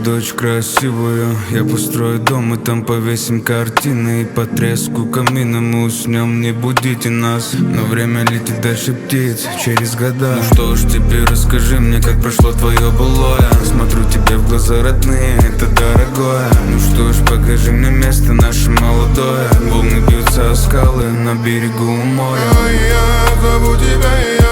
дочь красивую. Я построю дом и там повесим картины. И по треску камина мы уснем, не будите нас. Но время летит дальше птиц через года. Ну что ж, теперь расскажи мне, как прошло твое былое. Смотрю тебе в глаза родные, это дорогое. Ну что ж, покажи мне место наше молодое. Волны бьются о скалы на берегу моря. Я зову тебя,